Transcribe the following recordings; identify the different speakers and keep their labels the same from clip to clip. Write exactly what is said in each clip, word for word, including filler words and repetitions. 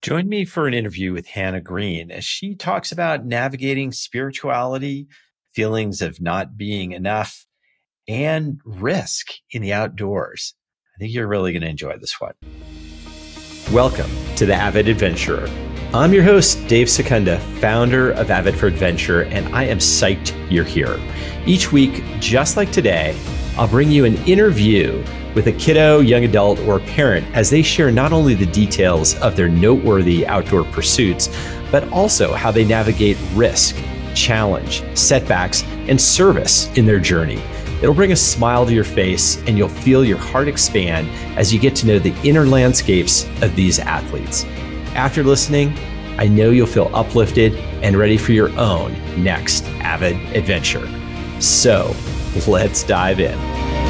Speaker 1: Join me for an interview with Hannah Green as she talks about navigating spirituality, feelings of not being enough, and risk in the outdoors. I think you're really going to enjoy this one. Welcome to The Avid Adventurer. I'm your host, Dave Secunda, founder of Avid for Adventure, and I am psyched you're here. Each week, just like today, I'll bring you an interview with a kiddo, young adult, or parent as they share not only the details of their noteworthy outdoor pursuits, but also how they navigate risk, challenge, setbacks, and service in their journey. It'll bring a smile to your face and you'll feel your heart expand as you get to know the inner landscapes of these athletes. After listening, I know you'll feel uplifted and ready for your own next Avid adventure. So let's dive in.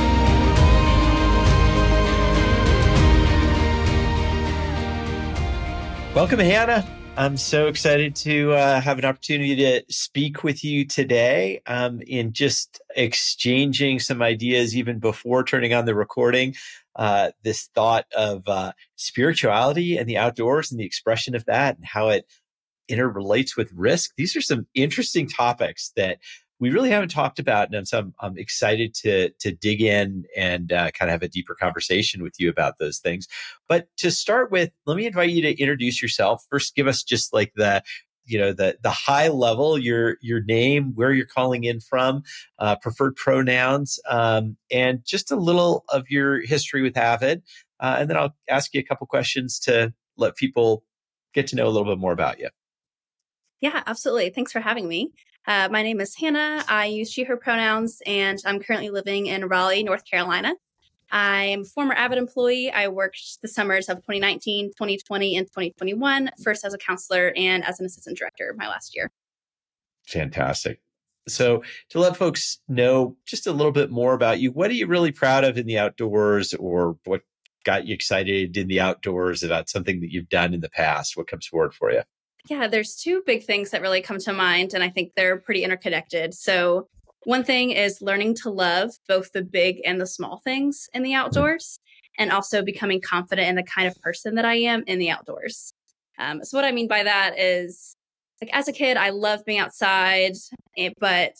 Speaker 1: Welcome, Hannah. I'm so excited to uh, have an opportunity to speak with you today um, in just exchanging some ideas even before turning on the recording. Uh, this thought of uh, spirituality and the outdoors and the expression of that and how it interrelates with risk. These are some interesting topics that we really haven't talked about. And so I'm, I'm excited to, to dig in and uh, kind of have a deeper conversation with you about those things. But to start with, let me invite you to introduce yourself. First, give us just like the, you know, the, the high level, your, your name, where you're calling in from, uh, preferred pronouns, um, and just a little of your history with Avid. Uh, and then I'll ask you a couple questions to let people get to know a little bit more about you.
Speaker 2: Yeah, absolutely. Thanks for having me. Uh, my name is Hannah. I use she, her pronouns, and I'm currently living in Raleigh, North Carolina. I'm a former Avid employee. I worked the summers of twenty nineteen, twenty twenty, and twenty twenty-one, first as a counselor and as an assistant director my last year.
Speaker 1: Fantastic. So to let folks know just a little bit more about you, what are you really proud of in the outdoors, or what got you excited in the outdoors about something that you've done in the past? What comes forward for you?
Speaker 2: Yeah, there's two big things that really come to mind, and I think they're pretty interconnected. So one thing is learning to love both the big and the small things in the outdoors, and also becoming confident in the kind of person that I am in the outdoors. Um, so what I mean by that is, like, as a kid, I loved being outside, eh, but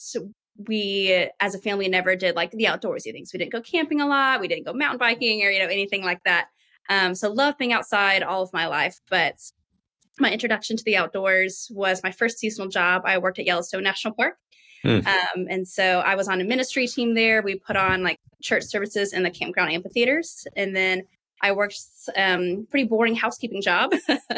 Speaker 2: we, as a family, never did like the outdoorsy things. We didn't go camping a lot. We didn't go mountain biking or, you know, anything like that. Um, so loved being outside all of my life, but my introduction to the outdoors was my first seasonal job. I worked at Yellowstone National Park. Mm. Um, and so I was on a ministry team there. We put on like church services in the campground amphitheaters. And then I worked um pretty boring housekeeping job.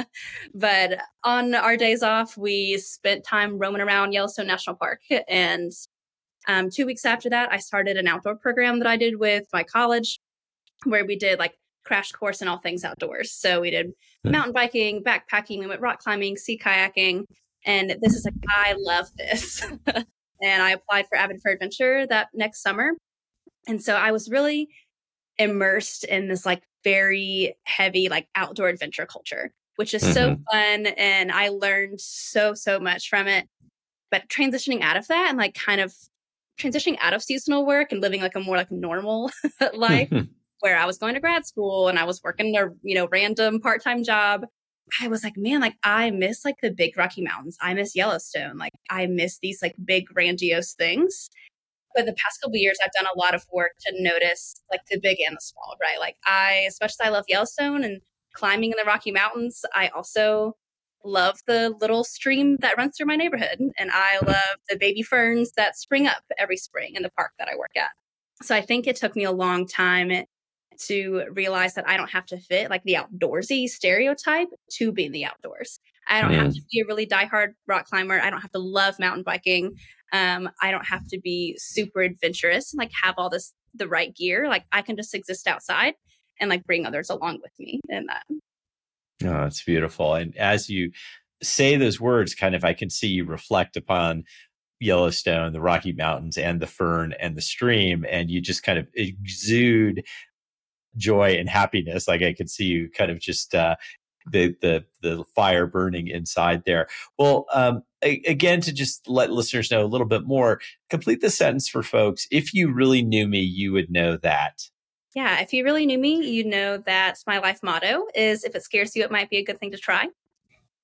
Speaker 2: But on our days off, we spent time roaming around Yellowstone National Park. And um, two weeks after that, I started an outdoor program that I did with my college, where we did like crash course in all things outdoors. So we did mountain biking, backpacking, we went rock climbing, sea kayaking. And this is like, I love this. And I applied for Avid for Adventure that next summer. And so I was really immersed in this like very heavy, like outdoor adventure culture, which is mm-hmm. so fun. And I learned so, so much from it. But transitioning out of that and like kind of transitioning out of seasonal work and living like a more like normal life, where I was going to grad school and I was working a, you know, random part-time job, I was like, man, like I miss like the big Rocky Mountains. I miss Yellowstone. Like I miss these like big grandiose things. But the past couple of years, I've done a lot of work to notice like the big and the small, right? Like I, as much as I love Yellowstone and climbing in the Rocky Mountains, I also love the little stream that runs through my neighborhood. And I love the baby ferns that spring up every spring in the park that I work at. So I think it took me a long time to realize that I don't have to fit like the outdoorsy stereotype to be in the outdoors. I don't mm. have to be a really diehard rock climber. I don't have to love mountain biking. Um, I don't have to be super adventurous and like have all this, the right gear. Like I can just exist outside and like bring others along with me in that.
Speaker 1: Oh, it's beautiful. And as you say those words, kind of, I can see you reflect upon Yellowstone, the Rocky Mountains, and the fern and the stream, and you just kind of exude joy and happiness. Like I could see you kind of just uh, the the the fire burning inside there. Well, um, a- again, to just let listeners know a little bit more, complete the sentence for folks. If you really knew me, you would know that.
Speaker 2: Yeah, if you really knew me, you know that my life motto is, if it scares you, it might be a good thing to try.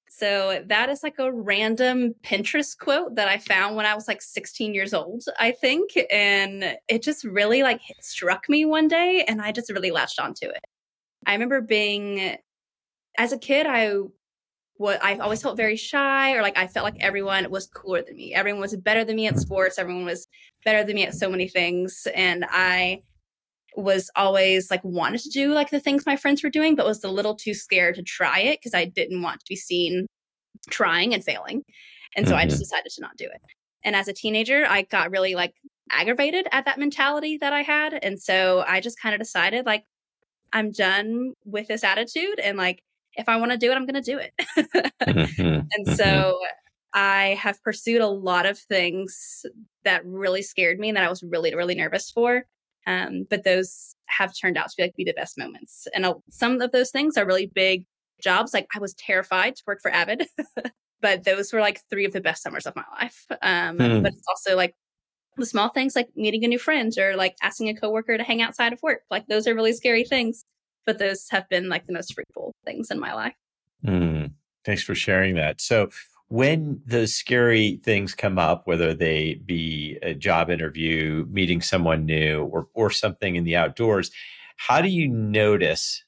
Speaker 2: So that is like a random Pinterest quote that I found when I was like sixteen years old, I think. And it just really like struck me one day and I just really latched onto it. I remember being, as a kid, I what I always felt very shy, or like I felt like everyone was cooler than me. Everyone was better than me at sports. Everyone was better than me at so many things. And I was always like wanted to do like the things my friends were doing, but was a little too scared to try it because I didn't want to be seen trying and failing. And so mm-hmm. I just decided to not do it. And as a teenager, I got really like aggravated at that mentality that I had. And so I just kind of decided like, I'm done with this attitude. And like, if I want to do it, I'm going to do it. mm-hmm. And so I have pursued a lot of things that really scared me and that I was really, really nervous for. Um, but those have turned out to be like be the best moments. And uh, some of those things are really big jobs. Like I was terrified to work for Avid, but those were like three of the best summers of my life. Um, hmm. But it's also like the small things like meeting a new friend or like asking a coworker to hang outside of work. Like those are really scary things, but those have been like the most fruitful things in my life.
Speaker 1: Mm, thanks for sharing that. So when those scary things come up, whether they be a job interview, meeting someone new, or or something in the outdoors, how do you notice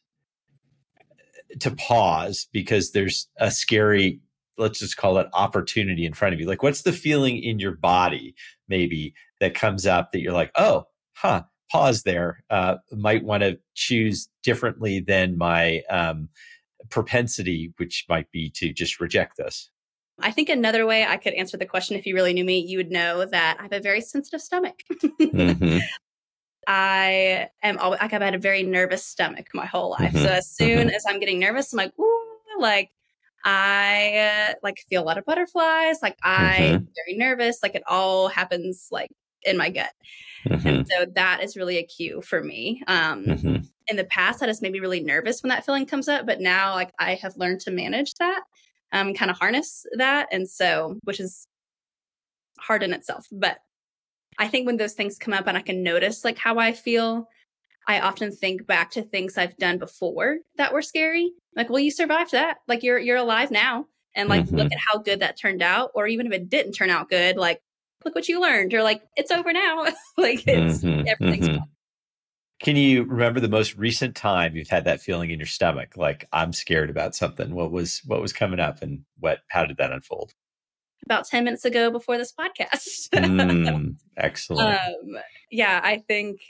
Speaker 1: to pause because there's a scary, let's just call it opportunity in front of you? Like, what's the feeling in your body maybe that comes up that you're like, oh, huh, pause there. Uh, might want to choose differently than my um, propensity, which might be to just reject this.
Speaker 2: I think another way I could answer the question, if you really knew me, you would know that I have a very sensitive stomach. mm-hmm. I am always, like, I've had a very nervous stomach my whole life. Mm-hmm. So as soon mm-hmm. as I'm getting nervous, I'm like, ooh, like I uh, like feel a lot of butterflies. Like I'm mm-hmm. very nervous. Like it all happens like in my gut. Mm-hmm. And so that is really a cue for me. Um, mm-hmm. In the past, that has made me really nervous when that feeling comes up. But now like I have learned to manage that. Um, kind of harness that. And so, which is hard in itself. But I think when those things come up and I can notice like how I feel, I often think back to things I've done before that were scary. Like, well, you survived that. Like you're, you're alive now. And like, mm-hmm. look at how good that turned out. Or even if it didn't turn out good, like, look what you learned. You're like, it's over now. like it's, mm-hmm. everything's
Speaker 1: mm-hmm. fine. Can you remember the most recent time you've had that feeling in your stomach? Like I'm scared about something. What was what was coming up, and what? How did that unfold?
Speaker 2: About ten minutes ago, before this podcast.
Speaker 1: mm, excellent.
Speaker 2: Um, yeah, I think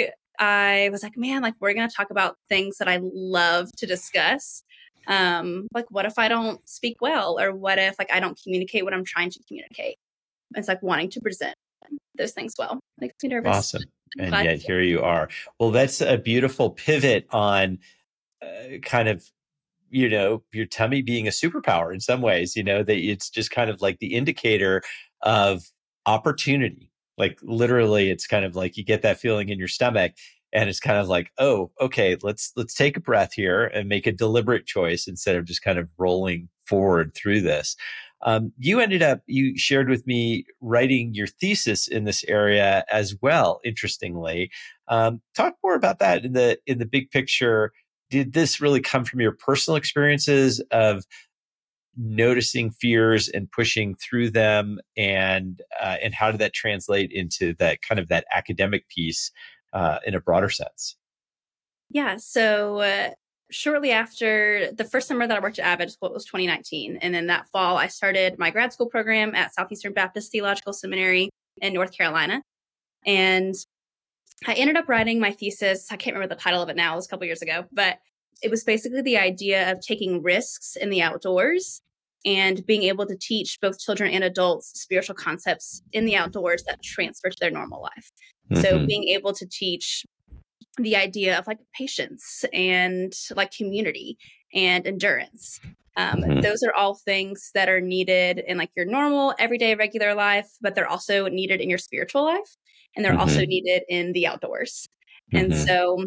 Speaker 2: I was like, man, like we're gonna talk about things that I love to discuss. Um, like, what if I don't speak well, or what if like I don't communicate what I'm trying to communicate? It's like wanting to present those things well. Makes me nervous.
Speaker 1: Awesome. And yet here you are. Well, that's a beautiful pivot on uh, kind of, you know, your tummy being a superpower in some ways, you know, that it's just kind of like the indicator of opportunity. Like literally, it's kind of like you get that feeling in your stomach and it's kind of like, oh, okay, let's, let's take a breath here and make a deliberate choice instead of just kind of rolling forward through this. Um, you ended up, you shared with me writing your thesis in this area as well, interestingly. Um, talk more about that in the in the big picture. Did this really come from your personal experiences of noticing fears and pushing through them? And uh, and how did that translate into that kind of that academic piece uh, in a broader sense?
Speaker 2: Yeah, so... Uh... Shortly after the first summer that I worked at Avid was twenty nineteen. And then that fall, I started my grad school program at Southeastern Baptist Theological Seminary in North Carolina. And I ended up writing my thesis. I can't remember the title of it now. It was a couple years ago. But it was basically the idea of taking risks in the outdoors and being able to teach both children and adults spiritual concepts in the outdoors that transfer to their normal life. Mm-hmm. So being able to teach the idea of like patience and like community and endurance. Um, mm-hmm. Those are all things that are needed in like your normal, everyday, regular life, but they're also needed in your spiritual life. And they're mm-hmm. also needed in the outdoors. Mm-hmm. And so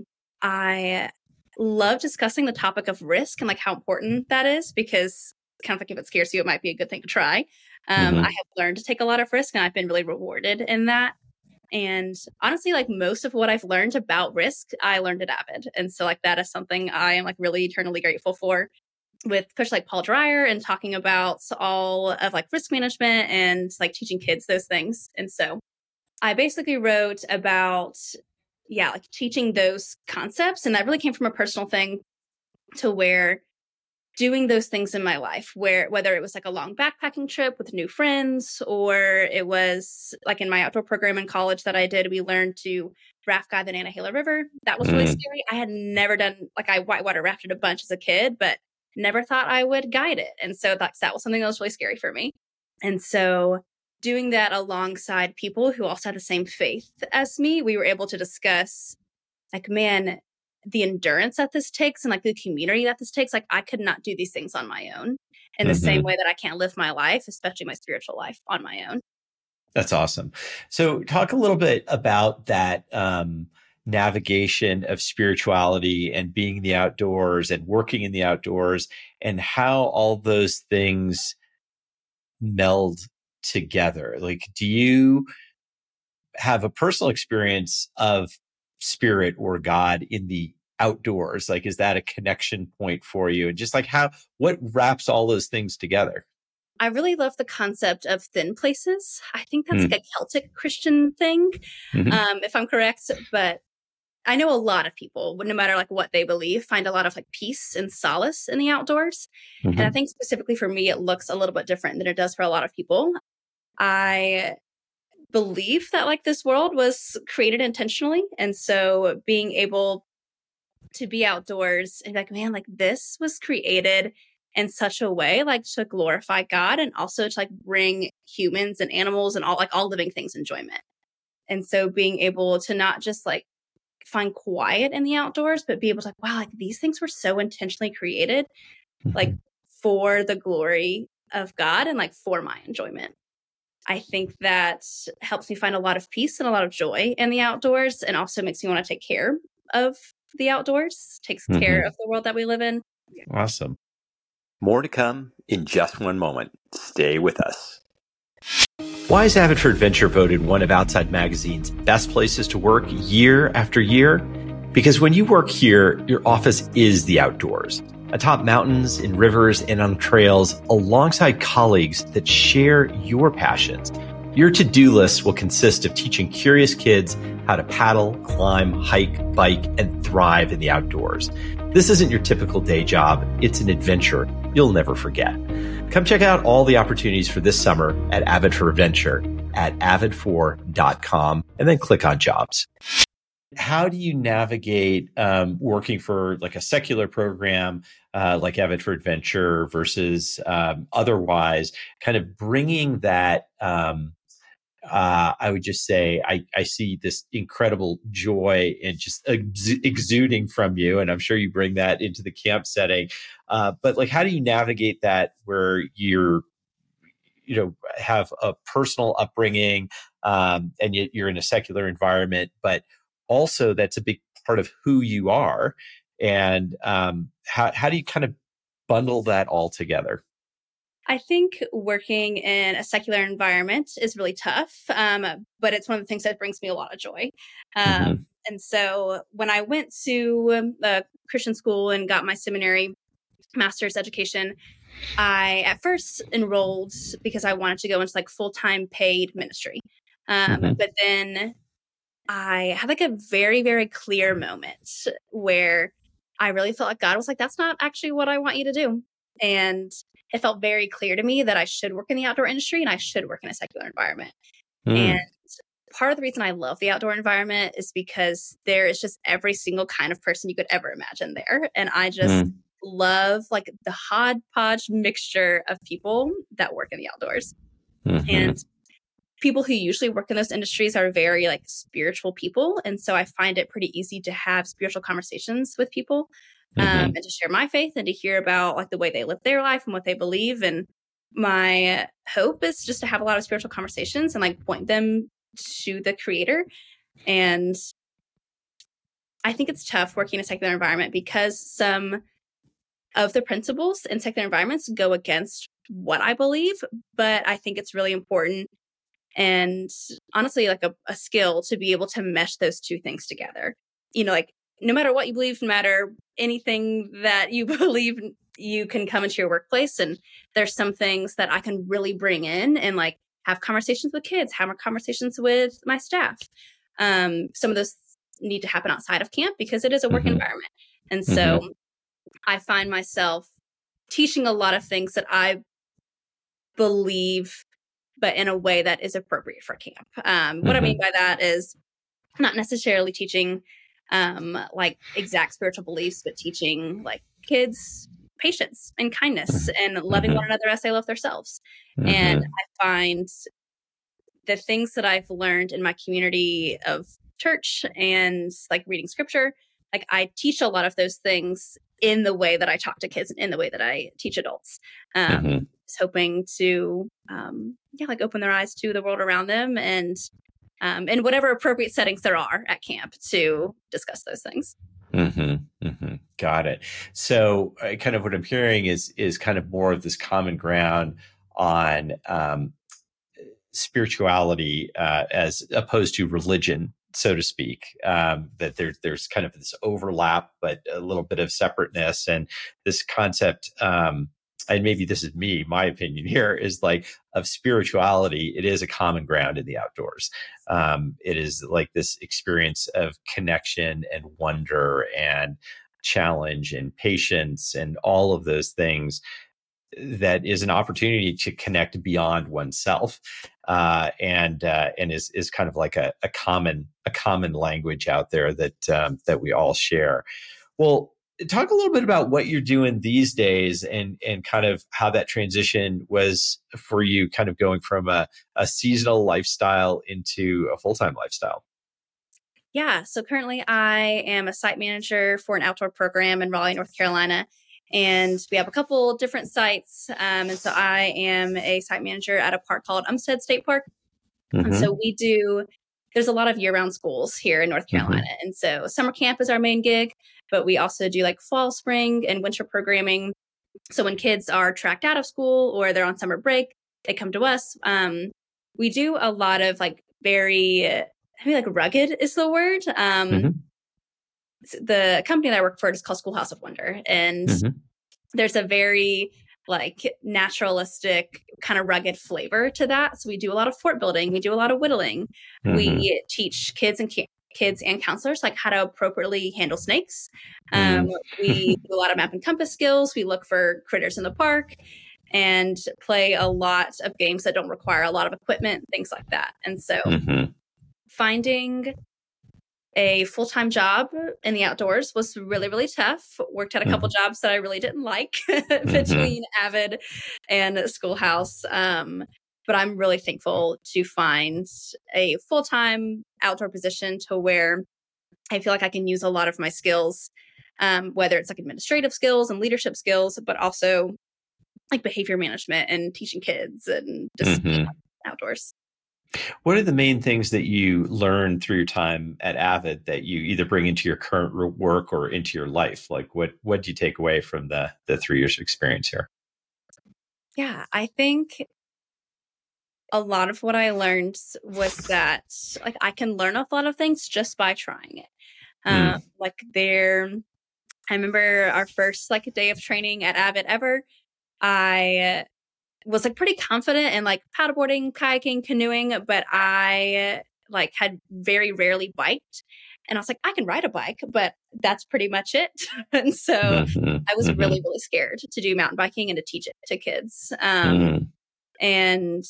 Speaker 2: I love discussing the topic of risk and like how important that is, because kind of like if it scares you, it might be a good thing to try. Um, mm-hmm. I have learned to take a lot of risk and I've been really rewarded in that. And honestly, like most of what I've learned about risk, I learned at Avid. And so like that is something I am like really eternally grateful for. with Push Like Paul Dreyer and talking about all of like risk management and like teaching kids those things. And so I basically wrote about, yeah, like teaching those concepts. And that really came from a personal thing to where doing those things in my life, where whether it was like a long backpacking trip with new friends, or it was like in my outdoor program in college that I did, we learned to raft guide the Nantahala River. That was really
Speaker 1: Mm.
Speaker 2: scary. I had never done, like I whitewater rafted a bunch as a kid, but never thought I would guide it. And so that, that was something that was really scary for me. And so doing that alongside people who also had the same faith as me, we were able to discuss like, man, the endurance that this takes and like the community that this takes, like I could not do these things on my own in the
Speaker 1: Mm-hmm.
Speaker 2: same way that I can't live my life, especially my spiritual life, on my own.
Speaker 1: That's awesome. So talk a little bit about that um, navigation of spirituality and being in the outdoors and working in the outdoors, and how all those things meld together. Like, do you have a personal experience of spirit or God in the outdoors? Like, is that a connection point for you? And just like how, what wraps all those things together?
Speaker 2: I really love the concept of thin places. I think that's
Speaker 1: Mm.
Speaker 2: like a Celtic Christian thing,
Speaker 1: Mhm.
Speaker 2: um, if I'm correct. But I know a lot of people, no matter like what they believe, find a lot of like peace and solace in the outdoors. And I
Speaker 1: Mhm.
Speaker 2: think specifically for me, it looks a little bit different than it does for a lot of people. I believe that like this world was created intentionally. And so being able to be outdoors and be like, man, like this was created in such a way like to glorify God and also to like bring humans and animals and all like all living things enjoyment. And so being able to not just like find quiet in the outdoors, but be able to like, wow, like these things were so intentionally created like
Speaker 1: Mhm.
Speaker 2: for the glory of God and like for my enjoyment. I think that helps me find a lot of peace and a lot of joy in the outdoors, and also makes me want to take care of the outdoors, takes care
Speaker 1: Mhm.
Speaker 2: of the world that we live in.
Speaker 1: Awesome.
Speaker 3: More to come in just one moment. Stay with us.
Speaker 1: Why is Avid for Adventure voted one of Outside Magazine's best places to work year after year? Because when you work here, your office is the outdoors, atop mountains, in rivers, and on trails, alongside colleagues that share your passions. Your to-do list will consist of teaching curious kids how to paddle, climb, hike, bike, and thrive in the outdoors. This isn't your typical day job. It's an adventure you'll never forget. Come check out all the opportunities for this summer at Avid for Adventure at avid four dot com, and then click on jobs. How do you navigate um, working for like a secular program uh, like Avid for Adventure versus um, otherwise, kind of bringing that, um, uh, I would just say, I, I see this incredible joy and just ex- exuding from you. And I'm sure you bring that into the camp setting. Uh, but like, how do you navigate that where you're, you know, have a personal upbringing um, and yet you're in a secular environment, but also that's a big part of who you are. And um, how, how do you kind of bundle that all together?
Speaker 2: I think working in a secular environment is really tough, um, but it's one of the things that brings me a lot of joy. Um,
Speaker 1: Mm-hmm.
Speaker 2: And so when I went to a Christian school and got my seminary master's education, I at first enrolled because I wanted to go into like full-time paid ministry. Um,
Speaker 1: Mm-hmm.
Speaker 2: But then I had like a very, very clear moment where I really felt like God was like, that's not actually what I want you to do. And it felt very clear to me that I should work in the outdoor industry and I should work in a secular environment. And part of the reason I love the outdoor environment is because there is just every single kind of person you could ever imagine there. And I just
Speaker 1: Mm.
Speaker 2: love like the hodgepodge mixture of people that work in the outdoors.
Speaker 1: Mm-hmm.
Speaker 2: And people who usually work in those industries are very like spiritual people. And so I find it pretty easy to have spiritual conversations with people um,
Speaker 1: Mm-hmm.
Speaker 2: and to share my faith and to hear about like the way they live their life and what they believe. And my hope is just to have a lot of spiritual conversations and like point them to the creator. And I think it's tough working in a secular environment because some of the principles in secular environments go against what I believe, but I think it's really important and honestly like a, a skill to be able to mesh those two things together. You know, like no matter what you believe, no matter anything that you believe you can come into your workplace and there's some things that I can really bring in and like have conversations with kids, have conversations with my staff. Um, some of those need to happen outside of camp because it is a work
Speaker 1: Mm-hmm.
Speaker 2: environment. And so
Speaker 1: Mm-hmm.
Speaker 2: I find myself teaching a lot of things that I believe, but in a way that is appropriate for camp. Um, what I mean by that is not necessarily teaching um, like exact spiritual beliefs, but teaching like kids patience and kindness and loving
Speaker 1: Mm-hmm.
Speaker 2: one another as they love themselves. And
Speaker 1: Mm-hmm.
Speaker 2: I find the things that I've learned in my community of church and like reading scripture, like I teach a lot of those things in the way that I talk to kids and in the way that I teach adults. Um,
Speaker 1: Mm-hmm.
Speaker 2: just hoping to, um, yeah, like open their eyes to the world around them and um, in whatever appropriate settings there are at camp to discuss those things.
Speaker 1: Mm-hmm. Mm-hmm. Got it. So, uh, kind of what I'm hearing is is kind of more of this common ground on um, spirituality uh, as opposed to religion, so to speak. Um, that there's there's kind of this overlap, but a little bit of separateness, and this concept. Um, and maybe this is me, my opinion here is like of spirituality. It is a common ground in the outdoors. Um, it is like this experience of connection and wonder and challenge and patience and all of those things that is an opportunity to connect beyond oneself, uh, and uh, and is is kind of like a, a common a common language out there that um, that we all share. Well, talk a little bit about what you're doing these days, and and kind of how that transition was for you, kind of going from a, a seasonal lifestyle into a full time lifestyle.
Speaker 2: Yeah. So currently I am a site manager for an outdoor program in Raleigh, North Carolina. And we have a couple different sites. Um, and so I am a site manager at a park called Umstead State Park. And
Speaker 1: Mm-hmm.
Speaker 2: so we do, there's a lot of year-round schools here in North Carolina.
Speaker 1: Mm-hmm.
Speaker 2: And so summer camp is our main gig, but we also do like fall, spring, and winter programming. So when kids are tracked out of school or they're on summer break, they come to us. Um, we do a lot of like very, I mean, like rugged is the word. Um,
Speaker 1: Mm-hmm.
Speaker 2: the company that I work for is called Schoolhouse of Wonder. And
Speaker 1: Mm-hmm.
Speaker 2: there's a very like naturalistic kind of rugged flavor to that. So we do a lot of fort building. We do a lot of whittling.
Speaker 1: Mm-hmm.
Speaker 2: We teach kids and ki- kids and counselors like how to appropriately handle snakes. Um,
Speaker 1: Mm-hmm.
Speaker 2: we do a lot of map and compass skills. We look for critters in the park and play a lot of games that don't require a lot of equipment, things like that. And so
Speaker 1: Mm-hmm.
Speaker 2: finding a full-time job in the outdoors was really, really tough. Worked at a couple
Speaker 1: Mm-hmm.
Speaker 2: jobs that I really didn't like
Speaker 1: Mm-hmm.
Speaker 2: between Avid and Schoolhouse. Um, but I'm really thankful to find a full-time outdoor position to where I feel like I can use a lot of my skills, um, whether it's like administrative skills and leadership skills, but also like behavior management and teaching kids and just being
Speaker 1: Mm-hmm.
Speaker 2: outdoors.
Speaker 1: What are the main things that you learned through your time at Avid that you either bring into your current ro- work or into your life? Like, what what do you take away from the the three years of experience here?
Speaker 2: Yeah, I think a lot of what I learned was that like I can learn a lot of things just by trying it. Um,
Speaker 1: Mm.
Speaker 2: like there, I remember our first like day of training at Avid ever. I was like pretty confident in like paddleboarding, kayaking, canoeing, but I like had very rarely biked. And I was like, I can ride a bike, but that's pretty much it. And so
Speaker 1: Mm-hmm.
Speaker 2: I was
Speaker 1: Mm-hmm.
Speaker 2: really, really scared to do mountain biking and to teach it to kids. Um,
Speaker 1: Mm-hmm.
Speaker 2: and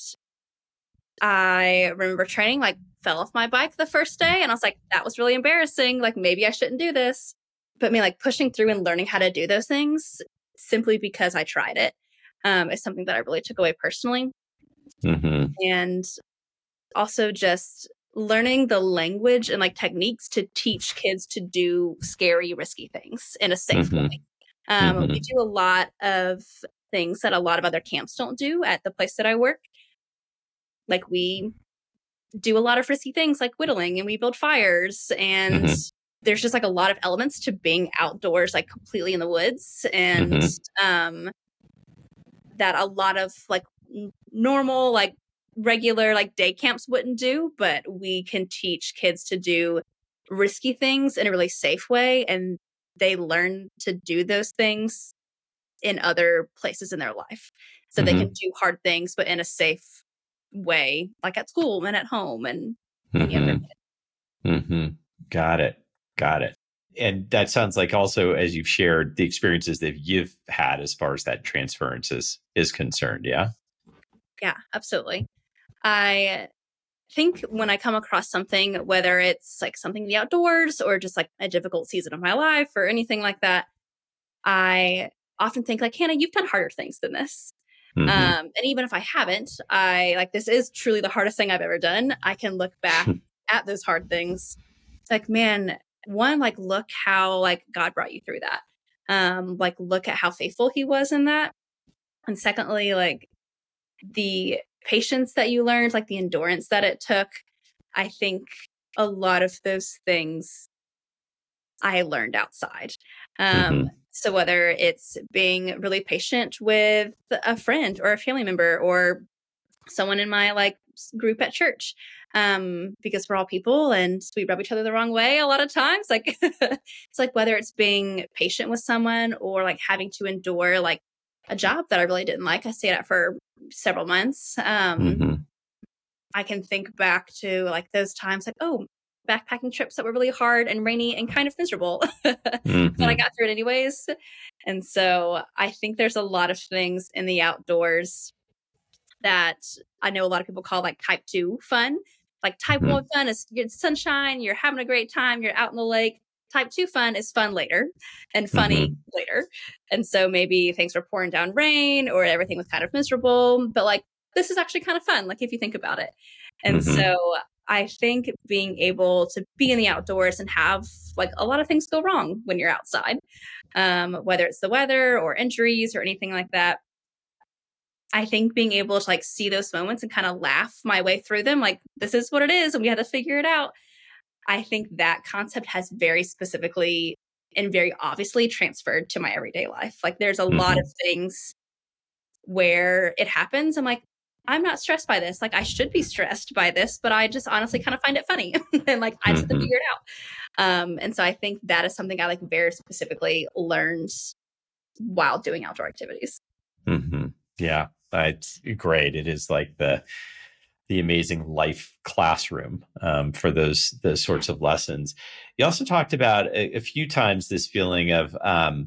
Speaker 2: I remember training, like fell off my bike the first day and I was like, that was really embarrassing. Like maybe I shouldn't do this. But me like pushing through and learning how to do those things simply because I tried it um, is something that I really took away personally.
Speaker 1: Mm-hmm.
Speaker 2: And also just learning the language and like techniques to teach kids to do scary, risky things in a safe
Speaker 1: Mm-hmm.
Speaker 2: way. Um,
Speaker 1: Mm-hmm.
Speaker 2: we do a lot of things that a lot of other camps don't do at the place that I work. Like we do a lot of risky things like whittling and we build fires and
Speaker 1: Mm-hmm.
Speaker 2: there's just like a lot of elements to being outdoors, like completely in the woods and
Speaker 1: Mm-hmm.
Speaker 2: um, that a lot of like n- normal, like regular, like day camps wouldn't do, but we can teach kids to do risky things in a really safe way. And they learn to do those things in other places in their life. So mm-hmm. they can do hard things, but in a safe way, like at school and at home and any
Speaker 1: mm-hmm.
Speaker 2: other kid.
Speaker 1: Mm-hmm. Got it. Got it. And that sounds like also, as you've shared, the experiences that you've had as far as that transference is, is concerned. Yeah.
Speaker 2: Yeah, absolutely. I think when I come across something, whether it's like something in the outdoors or just like a difficult season of my life or anything like that, I often think like, Hannah, you've done harder things than this. Mm-hmm. Um, and even if I haven't, I like, this is truly the hardest thing I've ever done. I can look back at those hard things. It's like, man, one, like, look how like God brought you through that. Um, like, look at how faithful he was in that. And secondly, like the patience that you learned, like the endurance that it took. I think a lot of those things I learned outside. Um, mm-hmm. So whether it's being really patient with a friend or a family member or someone in my like group at church, um, because we're all people and we rub each other the wrong way a lot of times. Like it's like whether it's being patient with someone or like having to endure like a job that I really didn't like. I stayed at for several months. Um, mm-hmm. I can think back to like those times like, oh, backpacking trips that were really hard and rainy and kind of miserable, mm-hmm. but I got through it anyways. And so I think there's a lot of things in the outdoors that I know a lot of people call like type two fun. Like type mm-hmm. one fun is you're sunshine, you're having a great time, you're out in the lake. Type two fun is fun later and funny mm-hmm. later. And so maybe things were pouring down rain or everything was kind of miserable, but like this is actually kind of fun, like if you think about it. And mm-hmm. so I think being able to be in the outdoors and have like a lot of things go wrong when you're outside, um, whether it's the weather or injuries or anything like that. I think being able to like see those moments and kind of laugh my way through them, like this is what it is and we had to figure it out. I think that concept has very specifically and very obviously transferred to my everyday life. Like there's a mm-hmm. lot of things where it happens. I'm like, I'm not stressed by this. Like I should be stressed by this, but I just honestly kind of find it funny. And like, I just mm-hmm. have to figure it out. Um, and so I think that is something I like very specifically learned while doing outdoor activities.
Speaker 1: Mm-hmm. Yeah, it's great. It is like the, the amazing life classroom um, for those, those sorts of lessons. You also talked about a, a few times this feeling of, um,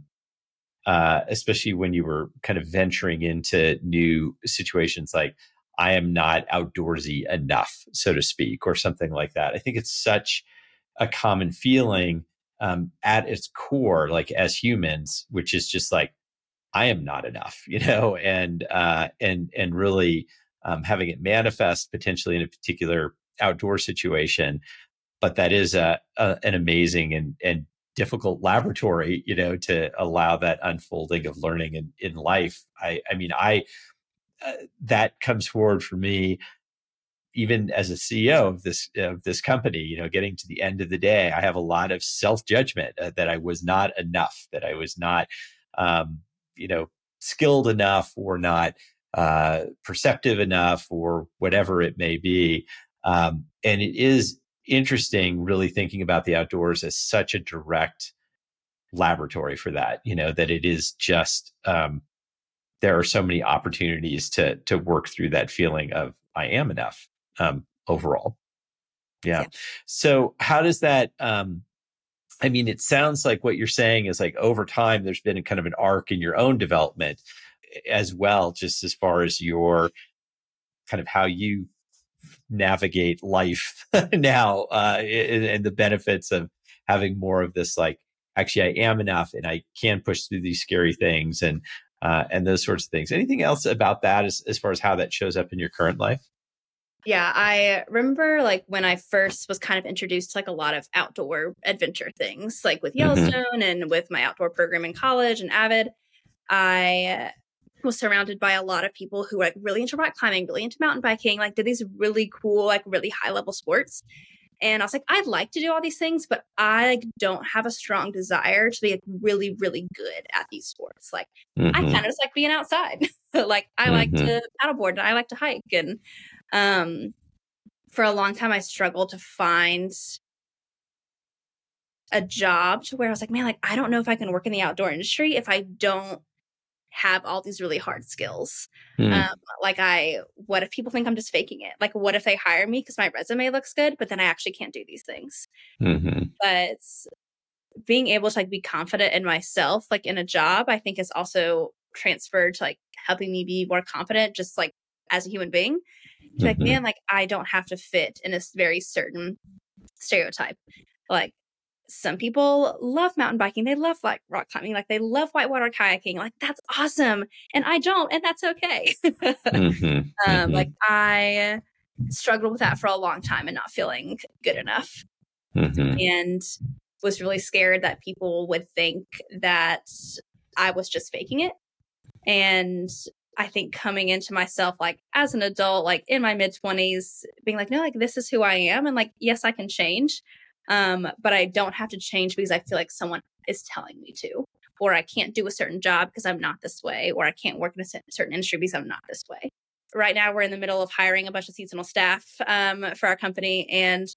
Speaker 1: Uh, especially when you were kind of venturing into new situations, like I am not outdoorsy enough, so to speak, or something like that. I think it's such a common feeling um, at its core, like as humans, which is just like, I am not enough, you know, and, uh, and, and really um, having it manifest potentially in a particular outdoor situation. But that is a, a, an amazing and, and difficult laboratory, you know, to allow that unfolding of learning in, in life. I, I mean, I, uh, that comes forward for me, even as a C E O of this, of this company, you know, getting to the end of the day, I have a lot of self-judgment uh, that I was not enough, that I was not, um, you know, skilled enough or not, uh, perceptive enough or whatever it may be. Um, and it is interesting really thinking about the outdoors as such a direct laboratory for that, you know, that it is just, um, there are so many opportunities to, to work through that feeling of I am enough, um, overall. Yeah. yeah. So how does that, um, I mean, it sounds like what you're saying is like over time, there's been a kind of an arc in your own development as well, just as far as your kind of how you navigate life now, uh, and, and the benefits of having more of this, like, actually, I am enough and I can push through these scary things and, uh, and those sorts of things. Anything else about that as, as far as how that shows up in your current life?
Speaker 2: Yeah, I remember like when I first was kind of introduced to like a lot of outdoor adventure things, like with Yellowstone mm-hmm. and with my outdoor program in college and Avid, I was surrounded by a lot of people who were like really into rock climbing, really into mountain biking, like did these really cool, like really high level sports. And I was like, I'd like to do all these things, but I like don't have a strong desire to be like really, really good at these sports. Like mm-hmm. I kind of just like being outside. Like I mm-hmm. like to paddleboard and I like to hike. And um, for a long time, I struggled to find a job to where I was like, man, like I don't know if I can work in the outdoor industry if I don't have all these really hard skills.
Speaker 1: Mm.
Speaker 2: Um, like I, what if people think I'm just faking it? Like, what if they hire me because my resume looks good, but then I actually can't do these things?
Speaker 1: Mm-hmm.
Speaker 2: But being able to like be confident in myself, like in a job, I think is also transferred to like helping me be more confident, just like as a human being. Mm-hmm. Like, man, like I don't have to fit in a very certain stereotype. Like some people love mountain biking. They love like rock climbing. Like they love whitewater kayaking. Like that's awesome. And I don't, and that's okay.
Speaker 1: mm-hmm.
Speaker 2: um,
Speaker 1: Mm-hmm.
Speaker 2: Like I struggled with that for a long time and not feeling good enough. Mm-hmm. And was really scared that people would think that I was just faking it. And I think coming into myself, like as an adult, like in my mid twenties, being like, no, like this is who I am. And like, yes, I can change. Um, but I don't have to change because I feel like someone is telling me to, or I can't do a certain job because I'm not this way, or I can't work in a certain industry because I'm not this way. Right now, we're in the middle of hiring a bunch of seasonal staff um, for our company. And,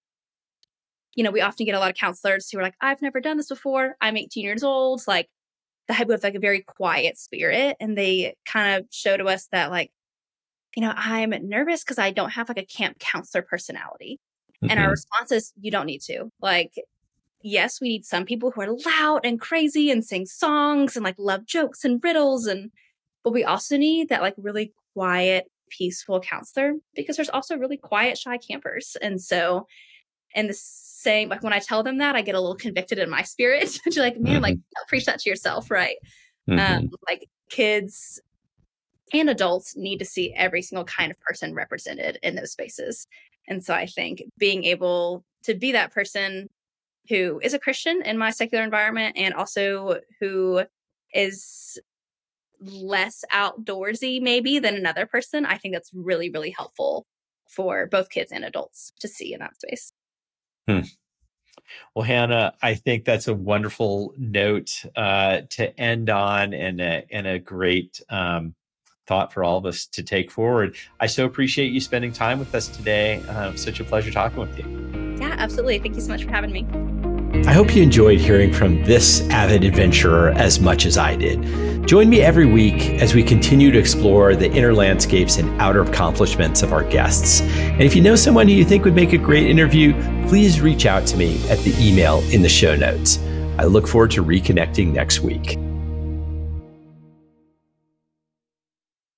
Speaker 2: you know, we often get a lot of counselors who are like, I've never done this before. I'm eighteen years old. Like that with like a very quiet spirit. And they kind of show to us that like, you know, I'm nervous because I don't have like a camp counselor personality. Mm-hmm. And our response is, you don't need to. Like, yes, we need some people who are loud and crazy and sing songs and like love jokes and riddles. And, but we also need that like really quiet, peaceful counselor because there's also really quiet, shy campers. And so, and the same, like when I tell them that, I get a little convicted in my spirit. You're like, man, mm-hmm. like preach that to yourself, right? Mm-hmm. Um, like kids and adults need to see every single kind of person represented in those spaces. And so I think being able to be that person who is a Christian in my secular environment and also who is less outdoorsy maybe than another person, I think that's really, really helpful for both kids and adults to see in that space.
Speaker 1: Hmm. Well, Hannah, I think that's a wonderful note uh, to end on and a, and a great um, thought for all of us to take forward. I so appreciate you spending time with us today. Uh, such a pleasure talking with you.
Speaker 2: Yeah, absolutely. Thank you so much for having me.
Speaker 1: I hope you enjoyed hearing from this avid adventurer as much as I did. Join me every week as we continue to explore the inner landscapes and outer accomplishments of our guests. And if you know someone who you think would make a great interview, please reach out to me at the email in the show notes. I look forward to reconnecting next week.